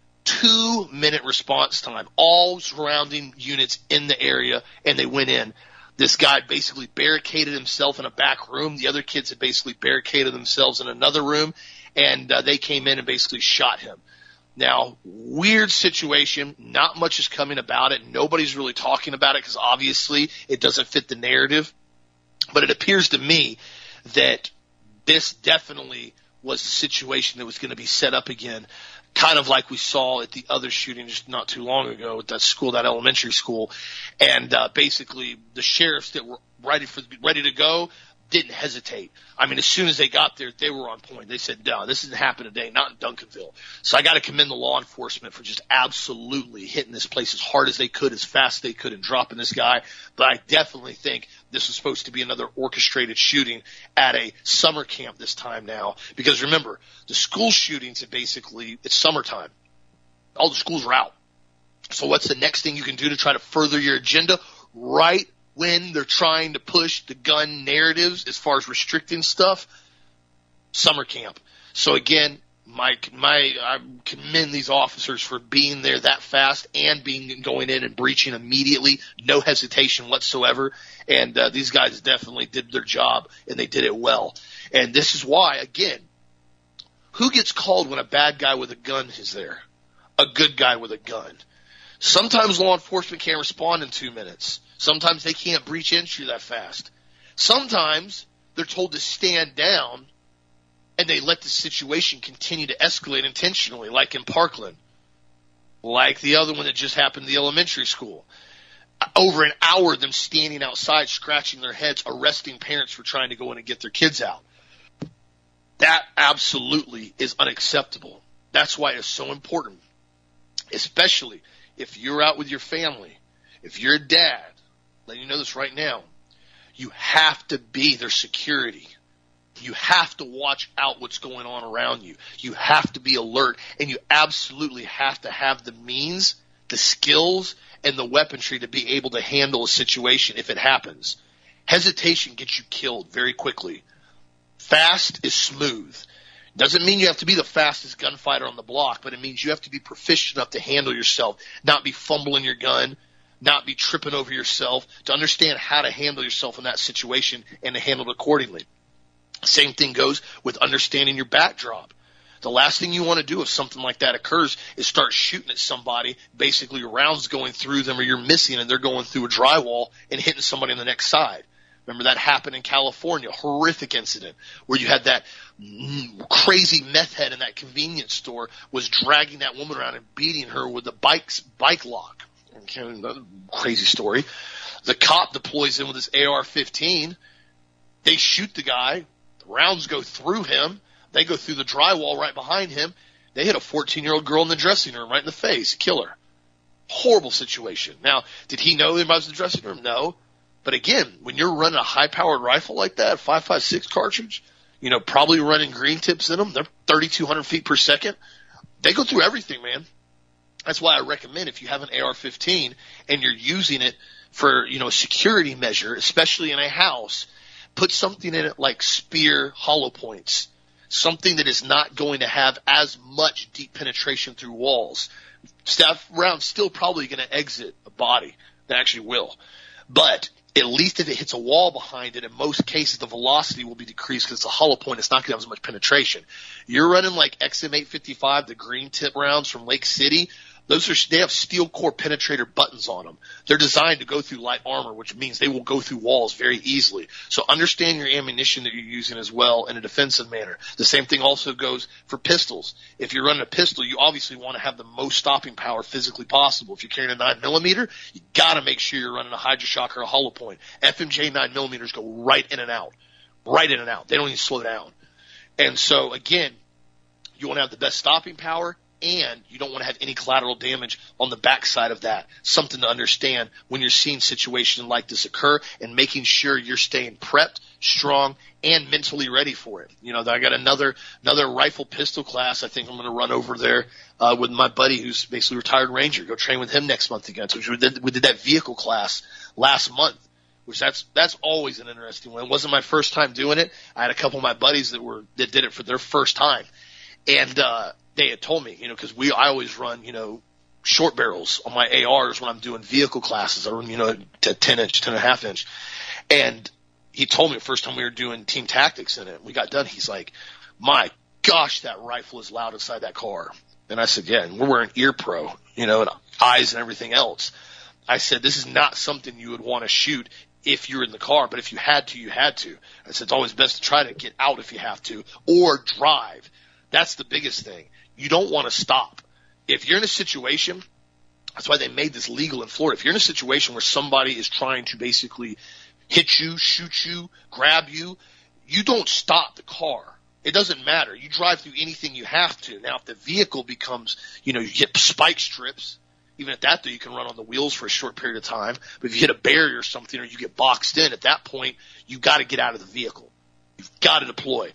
2-minute response time. All surrounding units in the area, and they went in. This guy basically barricaded himself in a back room. The other kids had basically barricaded themselves in another room, and they came in and basically shot him. Now, weird situation. Not much is coming about it. Nobody's really talking about it because obviously it doesn't fit the narrative. But it appears to me that this definitely was a situation that was going to be set up again, kind of like we saw at the other shooting just not too long ago at that school, that elementary school. And basically the sheriffs that were ready to go didn't hesitate. I mean, as soon as they got there, they were on point. They said, no, this didn't happen today, not in Duncanville. So I got to commend the law enforcement for just absolutely hitting this place as hard as they could, as fast as they could, and dropping this guy. But I definitely think this is supposed to be another orchestrated shooting at a summer camp this time now. Because remember, the school shootings are basically, it's summertime. All the schools are out. So what's the next thing you can do to try to further your agenda? Right when they're trying to push the gun narratives as far as restricting stuff, summer camp. So again, I commend these officers for being there that fast and going in and breaching immediately, no hesitation whatsoever. And these guys definitely did their job, and they did it well. And this is why, again, who gets called when a bad guy with a gun is there? A good guy with a gun. Sometimes law enforcement can't respond in 2 minutes. Sometimes they can't breach entry that fast. Sometimes they're told to stand down and they let the situation continue to escalate intentionally, like in Parkland, like the other one that just happened in the elementary school. Over an hour of them standing outside, scratching their heads, arresting parents for trying to go in and get their kids out. That absolutely is unacceptable. That's why it's so important, especially if you're out with your family, if you're a dad, letting you know this right now, you have to be their security. You have to watch out what's going on around you. You have to be alert, and you absolutely have to have the means, the skills, and the weaponry to be able to handle a situation if it happens. Hesitation gets you killed very quickly. Fast is smooth. Doesn't mean you have to be the fastest gunfighter on the block, but it means you have to be proficient enough to handle yourself, not be fumbling your gun, not be tripping over yourself, to understand how to handle yourself in that situation and to handle it accordingly. Same thing goes with understanding your backdrop. The last thing you want to do if something like that occurs is start shooting at somebody, basically your rounds going through them or you're missing and they're going through a drywall and hitting somebody on the next side. Remember that happened in California, horrific incident where you had that crazy meth head in that convenience store was dragging that woman around and beating her with a bike lock. Okay, another crazy story. The cop deploys in with his AR-15. They shoot the guy. The rounds go through him. They go through the drywall right behind him. They hit a 14-year-old girl in the dressing room right in the face, kill her. Horrible situation. Now, did he know anybody was in the dressing room? No. But again, when you're running a high-powered rifle like that, 5.56 cartridge, probably running green tips in them, they're 3,200 feet per second. They go through everything, man. That's why I recommend if you have an AR-15 and you're using it for, a security measure, especially in a house, put something in it like spear hollow points. something that is not going to have as much deep penetration through walls. Staff round's still probably going to exit a body. They actually will. But at least if it hits a wall behind it, in most cases the velocity will be decreased because it's a hollow point. It's not going to have as much penetration. You're running like XM855, the green tip rounds from Lake City. They have steel core penetrator buttons on them. They're designed to go through light armor, which means they will go through walls very easily. So understand your ammunition that you're using as well in a defensive manner. The same thing also goes for pistols. If you're running a pistol, you obviously want to have the most stopping power physically possible. If you're carrying a 9mm, you got to make sure you're running a Hydra-Shock or a hollow point. FMJ 9mm go right in and out. Right in and out. They don't even slow down. And so, again, you want to have the best stopping power, and you don't want to have any collateral damage on the backside of that. Something to understand when you're seeing situations like this occur and making sure you're staying prepped, strong, and mentally ready for it. You know, I got another rifle pistol class I think I'm going to run over there with my buddy who's basically a retired Ranger. Go train with him next month again. So we did that vehicle class last month, which that's always an interesting one. It wasn't my first time doing it. I had a couple of my buddies that did it for their first time. And they had told me, you know, because I always run, you know, short barrels on my ARs when I'm doing vehicle classes. I run, you know, to 10-inch, 10.5-inch. And he told me the first time we were doing team tactics in it, we got done, he's like, my gosh, that rifle is loud inside that car. And I said, yeah, and we're wearing ear pro, you know, and eyes and everything else. I said, this is not something you would want to shoot if you're in the car, but if you had to, you had to. I said, it's always best to try to get out if you have to, or drive. That's the biggest thing. You don't want to stop. If you're in a situation, that's why they made this legal in Florida. If you're in a situation where somebody is trying to basically hit you, shoot you, grab you, you don't stop the car. It doesn't matter. You drive through anything you have to. Now, if the vehicle becomes, you know, you hit spike strips, even at that, though, you can run on the wheels for a short period of time. But if you hit a barrier or something or you get boxed in, at that point, you got to get out of the vehicle. You've got to deploy.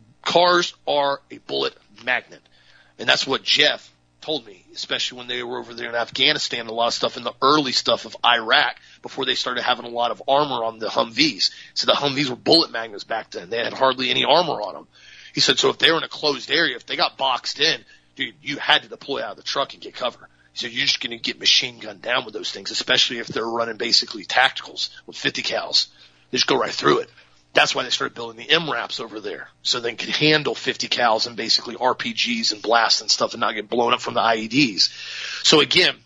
Cars are a bullet magnet. And that's what Jeff told me, especially when they were over there in Afghanistan, a lot of stuff in the early stuff of Iraq before they started having a lot of armor on the Humvees. So the Humvees were bullet magnets back then. They had hardly any armor on them. He said, so if they were in a closed area, if they got boxed in, dude, you had to deploy out of the truck and get cover. He said, you're just going to get machine gunned down with those things, especially if they're running basically tacticals with 50 cals. They just go right through it. That's why they started building the MRAPs over there, so they could handle 50 cals and basically RPGs and blasts and stuff and not get blown up from the IEDs. So again,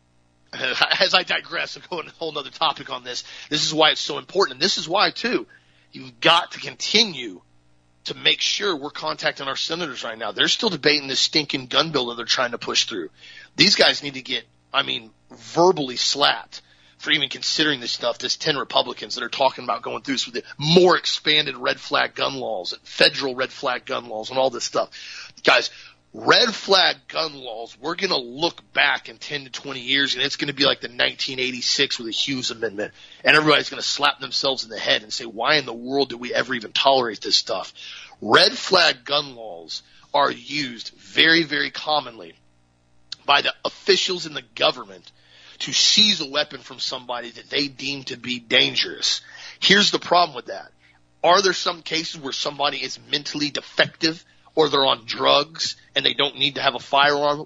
as I digress and go on a whole other topic on this, this is why it's so important. And this is why, too, you've got to continue to make sure we're contacting our senators right now. They're still debating this stinking gun bill that they're trying to push through. These guys need to get, verbally slapped for even considering this stuff. There's 10 Republicans that are talking about going through this with the more expanded red flag gun laws, federal red flag gun laws, and all this stuff. Guys, red flag gun laws, we're going to look back in 10 to 20 years, and it's going to be like the 1986 with the Hughes Amendment, and everybody's going to slap themselves in the head and say, why in the world did we ever even tolerate this stuff? Red flag gun laws are used very, very commonly by the officials in the government to seize a weapon from somebody that they deem to be dangerous. Here's the problem with that. Are there some cases where somebody is mentally defective or they're on drugs and they don't need to have a firearm?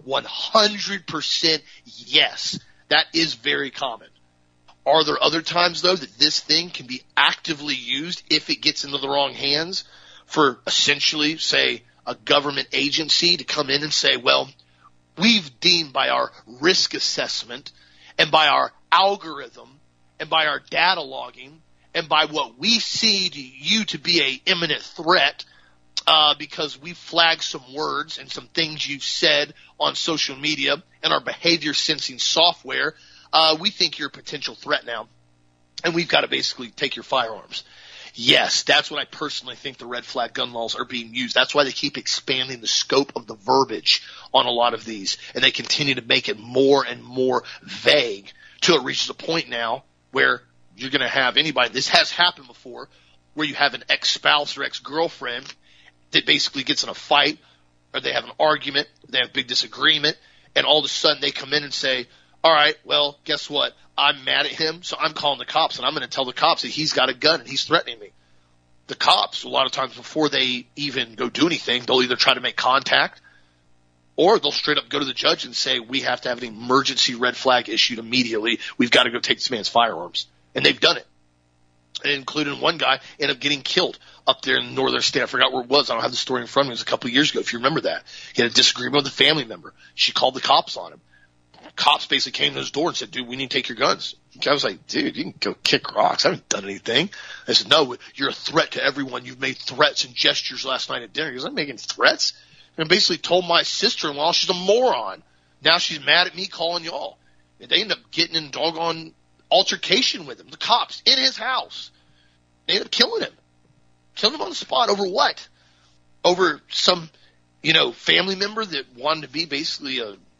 100% yes. That is very common. Are there other times, though, that this thing can be actively used if it gets into the wrong hands for essentially, say, a government agency to come in and say, well, we've deemed by our risk assessment and by our algorithm and by our data logging and by what we see to you to be a imminent threat, because we flagged some words and some things you've said on social media and our behavior sensing software, we think you're a potential threat now, and we've got to basically take your firearms. Yes, that's what I personally think the red flag gun laws are being used. That's why they keep expanding the scope of the verbiage on a lot of these, and they continue to make it more and more vague till it reaches a point now where you're going to have anybody – this has happened before – where you have an ex-spouse or ex-girlfriend that basically gets in a fight or they have an argument, they have a big disagreement, and all of a sudden they come in and say, all right, well, guess what? I'm mad at him, so I'm calling the cops, and I'm going to tell the cops that he's got a gun and he's threatening me. the cops, a lot of times before they even go do anything, they'll either try to make contact or they'll straight up go to the judge and say, we have to have an emergency red flag issued immediately. We've got to go take this man's firearms. And they've done it. And including one guy ended up getting killed up there in the northern state. I forgot where it was. I don't have the story in front of me. It was a couple of years ago, if you remember that. He had a disagreement with a family member. She called the cops on him. Cops basically came to his door and said, dude, we need to take your guns. The guy was like, dude, you can go kick rocks. I haven't done anything. I said, no, you're a threat to everyone. You've made threats and gestures last night at dinner. He goes, I'm making threats? And basically told my sister-in-law she's a moron. Now she's mad at me calling y'all. And they end up getting in doggone altercation with him. The cops in his house. They end up killing him. Killing him on the spot. Over what? Over some, family member that wanted to be basically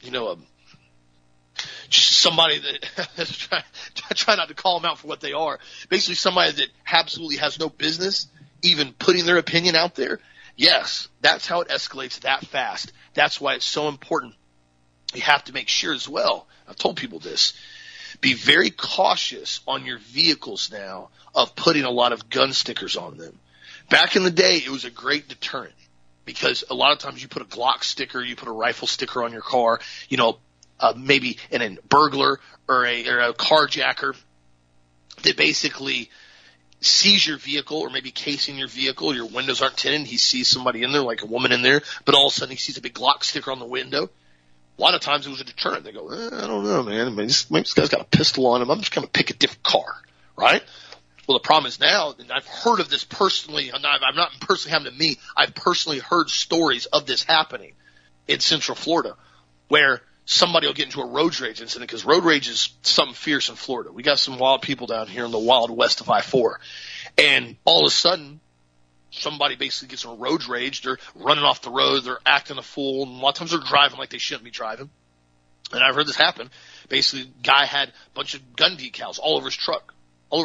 just somebody that try not to call them out for what they are. Basically somebody that absolutely has no business even putting their opinion out there. Yes, that's how it escalates that fast. That's why it's so important. You have to make sure as well. I've told people this. Be very cautious on your vehicles now of putting a lot of gun stickers on them. Back in the day, it was a great deterrent because a lot of times you put a Glock sticker, you put a rifle sticker on your car, maybe in a burglar or a carjacker that basically sees your vehicle or maybe casing your vehicle. Your windows aren't tinted. He sees somebody in there, like a woman in there, but all of a sudden he sees a big Glock sticker on the window. A lot of times it was a deterrent. They go, I don't know, man. Maybe this guy's got a pistol on him. I'm just going to pick a different car, right? Well, the problem is now, and I've heard of this personally, I'm not personally happened to me. I've personally heard stories of this happening in Central Florida where somebody will get into a road rage incident because road rage is something fierce in Florida. We got some wild people down here in the wild west of I-4. And all of a sudden, somebody basically gets in a road rage. They're running off the road. They're acting a fool. And a lot of times they're driving like they shouldn't be driving. And I've heard this happen. Basically, guy had a bunch of gun decals all over his truck.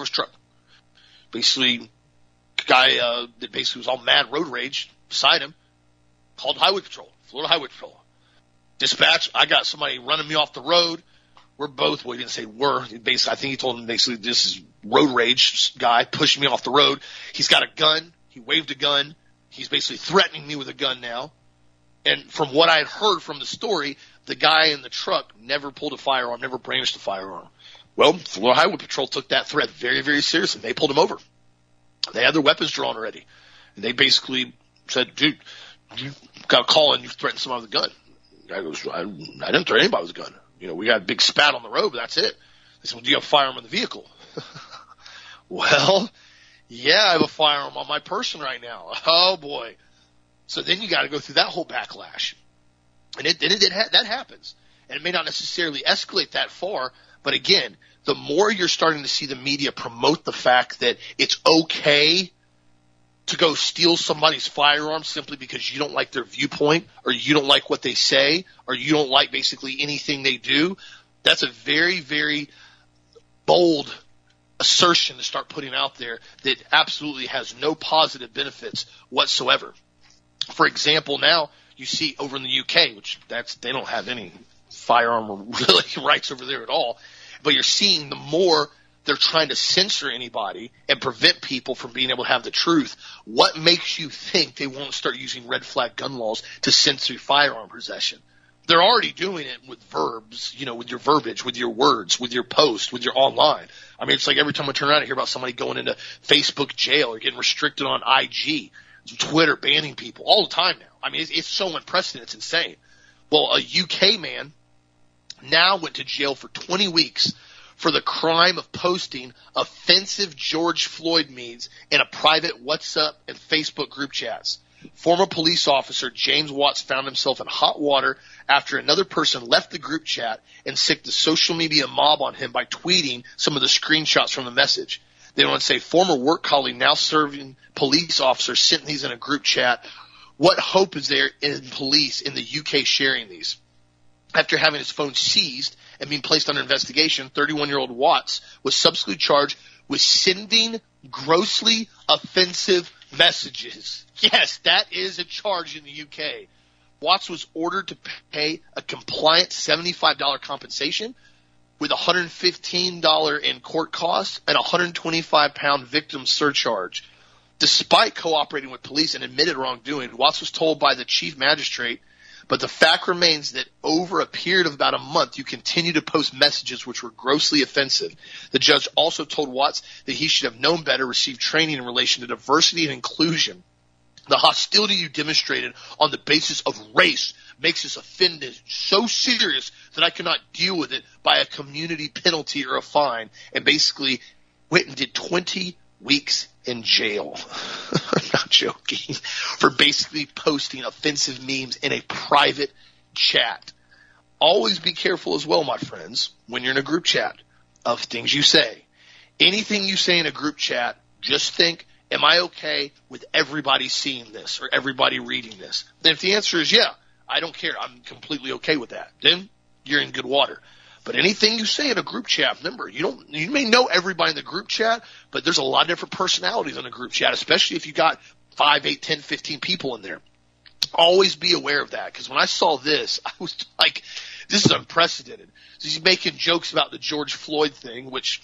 Basically, guy that basically was all mad road rage beside him called Highway Patrol, Florida Highway Patrol. Dispatch, I got somebody running me off the road. We're both, well, he didn't say we're. Basically, I think he told him basically this is road rage guy pushing me off the road. He's got a gun. He waved a gun. He's basically threatening me with a gun now. And from what I had heard from the story, the guy in the truck never pulled a firearm, never brandished a firearm. Well, Florida Highway Patrol took that threat very, very seriously. They pulled him over. They had their weapons drawn already. And they basically said, dude, you got a call and you threatened somebody with a gun. The guy goes, I didn't threaten anybody with a gun. We got a big spat on the road, but that's it. They said, well, do you have a firearm in the vehicle? Well, yeah, I have a firearm on my person right now. Oh, boy. So then you got to go through that whole backlash. And that happens. And it may not necessarily escalate that far, but again, the more you're starting to see the media promote the fact that it's okay to go steal somebody's firearm simply because you don't like their viewpoint or you don't like what they say or you don't like basically anything they do, that's a very, very bold assertion to start putting out there that absolutely has no positive benefits whatsoever. For example, now you see over in the UK, which they don't have any firearm or really rights over there at all, but you're seeing the more they're trying to censor anybody and prevent people from being able to have the truth. What makes you think they won't start using red flag gun laws to censor firearm possession? They're already doing it with verbs, with your verbiage, with your words, with your post, with your online. I mean, it's like every time I turn around, I hear about somebody going into Facebook jail or getting restricted on IG, Twitter, banning people all the time now. I mean, it's so unprecedented. It's insane. Well, a UK man now went to jail for 20 weeks for the crime of posting offensive George Floyd memes in a private WhatsApp and Facebook group chats. Former police officer James Watts found himself in hot water after another person left the group chat and sicked the social media mob on him by tweeting some of the screenshots from the message. They want to say former work colleague now serving police officer sent these in a group chat. What hope is there in police in the UK sharing these? After having his phone seized and being placed under investigation, 31-year-old Watts was subsequently charged with sending grossly offensive messages. Yes, that is a charge in the UK. Watts was ordered to pay a compliant $75 compensation with $115 in court costs and a 125-pound victim surcharge. Despite cooperating with police and admitted wrongdoing, Watts was told by the chief magistrate, but the fact remains that over a period of about a month, you continue to post messages which were grossly offensive. The judge also told Watts that he should have known better, received training in relation to diversity and inclusion. The hostility you demonstrated on the basis of race makes this offense so serious that I cannot deal with it by a community penalty or a fine. And basically went and did 20 weeks in jail. I'm not joking. For basically posting offensive memes in a private chat. Always be careful as well, my friends, when you're in a group chat of things you say. Anything you say in a group chat, just think, am I okay with everybody seeing this or everybody reading this? And if the answer is yeah, I don't care, I'm completely okay with that, then you're in good water. But anything you say in a group chat, remember, you may know everybody in the group chat, but there's a lot of different personalities in a group chat, especially if you got 5, 8, 10, 15 people in there. Always be aware of that, because when I saw this, I was like, this is unprecedented. So he's making jokes about the George Floyd thing, which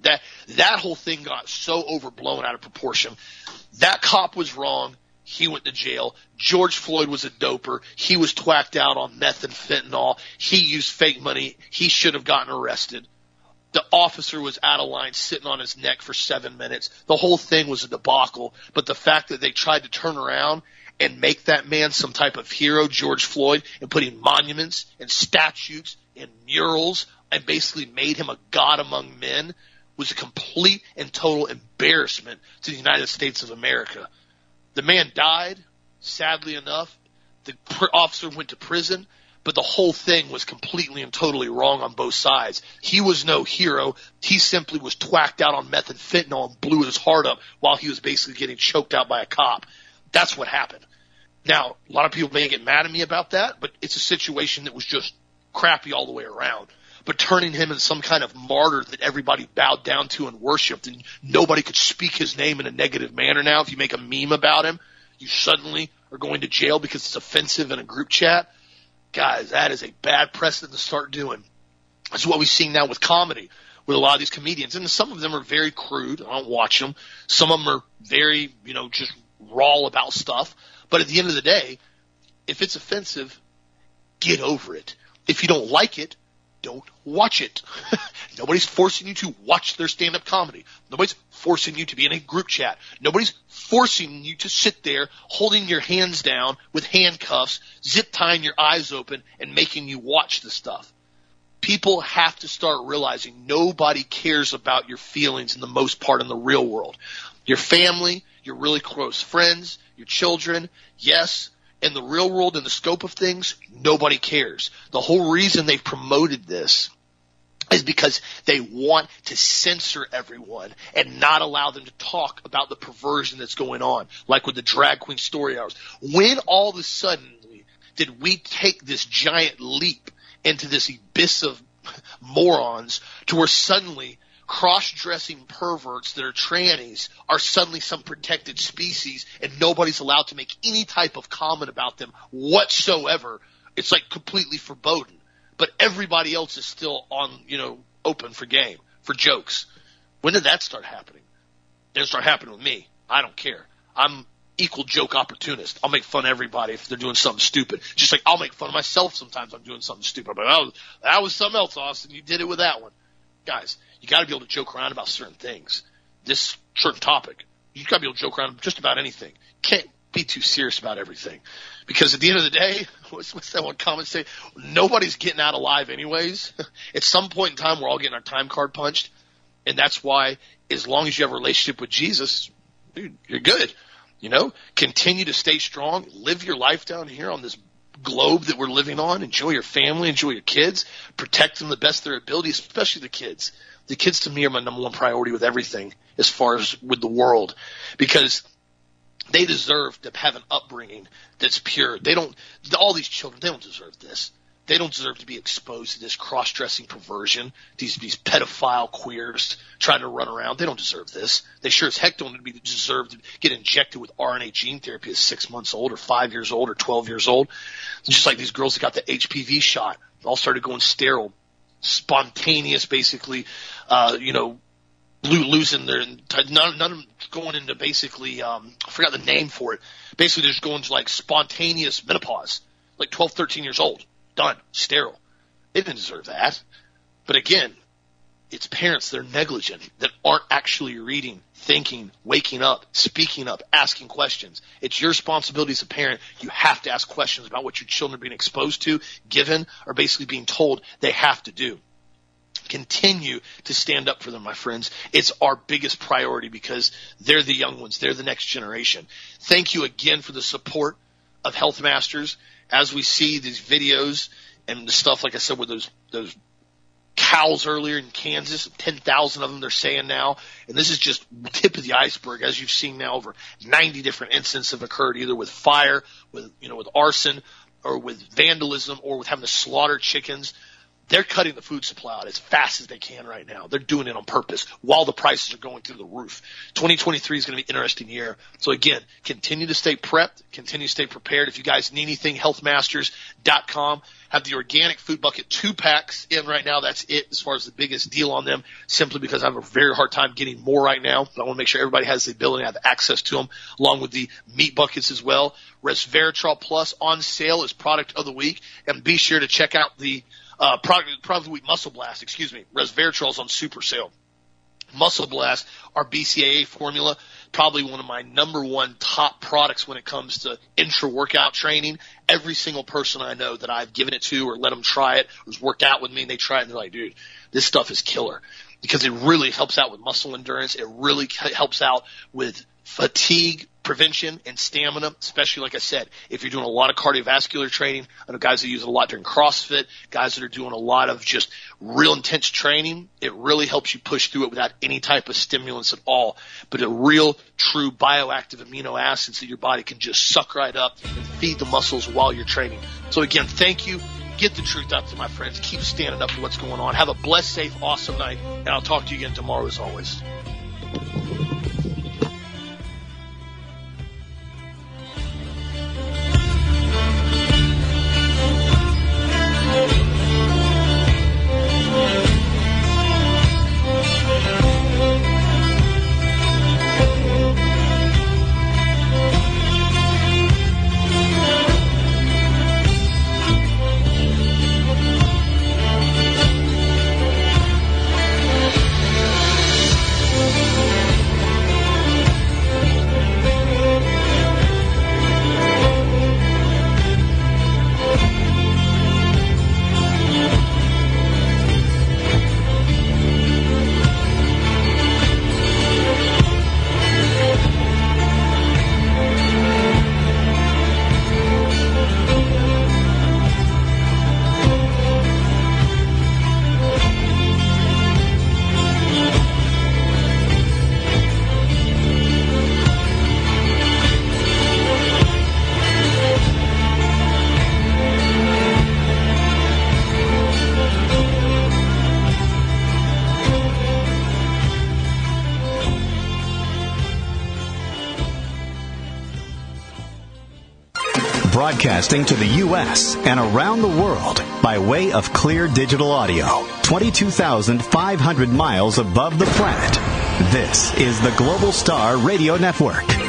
that whole thing got so overblown out of proportion. That cop was wrong. He went to jail. George Floyd was a doper. He was twacked out on meth and fentanyl. He used fake money. He should have gotten arrested. The officer was out of line, sitting on his neck for 7 minutes. The whole thing was a debacle. But the fact that they tried to turn around and make that man some type of hero, George Floyd, and put in monuments and statues and murals and basically made him a god among men was a complete and total embarrassment to the United States of America. The man died, sadly enough. The officer went to prison, but the whole thing was completely and totally wrong on both sides. He was no hero. He simply was twacked out on meth and fentanyl and blew his heart up while he was basically getting choked out by a cop. That's what happened. Now, a lot of people may get mad at me about that, but it's a situation that was just crappy all the way around. But turning him into some kind of martyr that everybody bowed down to and worshipped, and nobody could speak his name in a negative manner now. If you make a meme about him, you suddenly are going to jail because it's offensive in a group chat. Guys, that is a bad precedent to start doing. That's what we're seeing now with comedy, with a lot of these comedians. And some of them are very crude. I don't watch them. Some of them are very, just raw about stuff. But at the end of the day, if it's offensive, get over it. If you don't like it, don't watch it. Nobody's forcing you to watch their stand-up comedy. Nobody's forcing you to be in a group chat. Nobody's forcing you to sit there holding your hands down with handcuffs, zip tying your eyes open, and making you watch the stuff. People have to start realizing nobody cares about your feelings in the most part in the real world. Your family, your really close friends, your children, yes. In the real world, in the scope of things, nobody cares. The whole reason they've promoted this is because they want to censor everyone and not allow them to talk about the perversion that's going on, like with the drag queen story hours. When all of a sudden did we take this giant leap into this abyss of morons to where suddenly cross-dressing perverts that are trannies are suddenly some protected species and nobody's allowed to make any type of comment about them whatsoever? It's like completely forbidden. But everybody else is still on, open for game, for jokes. When did that start happening? It didn't start happening with me. I don't care. I'm equal joke opportunist. I'll make fun of everybody if they're doing something stupid. Just like I'll make fun of myself sometimes I'm doing something stupid. But that was something else, Austin. You did it with that one. Guys, you got to be able to joke around about certain things. This certain topic, you got to be able to joke around just about anything. Can't be too serious about everything. Because at the end of the day, what's that one comment say? Nobody's getting out alive anyways. At some point in time, we're all getting our time card punched. And that's why, as long as you have a relationship with Jesus, dude, you're good. Continue to stay strong. Live your life down here on this globe that we're living on. Enjoy your family. Enjoy your kids. Protect them the best of their ability, especially the kids. The kids, to me, are my number one priority with everything as far as with the world, because they deserve to have an upbringing that's pure. All these children, they don't deserve this. They don't deserve to be exposed to this cross-dressing perversion, these pedophile queers trying to run around. They don't deserve this. They sure as heck don't deserve to get injected with RNA gene therapy at 6 months old or 5 years old or 12 years old. Just like these girls that got the HPV shot, all started going sterile, spontaneous, basically, losing their none of them going into basically I forgot the name for it. Basically, they're just going to like spontaneous menopause, like 12, 13 years old, done, sterile. They didn't deserve that. But again, it's parents that are negligent, that aren't actually reading, thinking, waking up, speaking up, asking questions. It's your responsibility as a parent. You have to ask questions about what your children are being exposed to, given, or basically being told they have to do. Continue to stand up for them, my friends. It's our biggest priority because they're the young ones. They're the next generation. Thank you again for the support of Health Masters. As we see these videos and the stuff, like I said, with those cows earlier in Kansas, 10,000 of them they're saying now. And this is just tip of the iceberg. As you've seen now, over 90 different incidents have occurred, either with fire, with arson, or with vandalism, or with having to slaughter chickens. They're cutting the food supply out as fast as they can right now. They're doing it on purpose while the prices are going through the roof. 2023 is going to be an interesting year. So again, continue to stay prepped, continue to stay prepared. If you guys need anything, healthmasters.com. Have the organic food bucket 2-packs in right now. That's it as far as the biggest deal on them, simply because I have a very hard time getting more right now. But I want to make sure everybody has the ability to have access to them, along with the meat buckets as well. Resveratrol Plus on sale as product of the week. And be sure to check out the product of the week, Muscle Blast, Resveratrol is on super sale. Muscle Blast, our BCAA formula, probably one of my number one top products when it comes to intra-workout training. Every single person I know that I've given it to or let them try it, who's worked out with me, and they try it, and they're like, dude, this stuff is killer. Because it really helps out with muscle endurance. It really helps out with fatigue prevention and stamina, especially, like I said, if you're doing a lot of cardiovascular training. I know guys that use it a lot during CrossFit, guys that are doing a lot of just real intense training. It really helps you push through it without any type of stimulants at all, but a real, true bioactive amino acids that your body can just suck right up and feed the muscles while you're training. So again, thank you. Get the truth out to my friends. Keep standing up for what's going on. Have a blessed, safe, awesome night, and I'll talk to you again tomorrow as always. Broadcasting to the U.S. and around the world by way of clear digital audio, 22,500 miles above the planet. This is the Global Star Radio Network.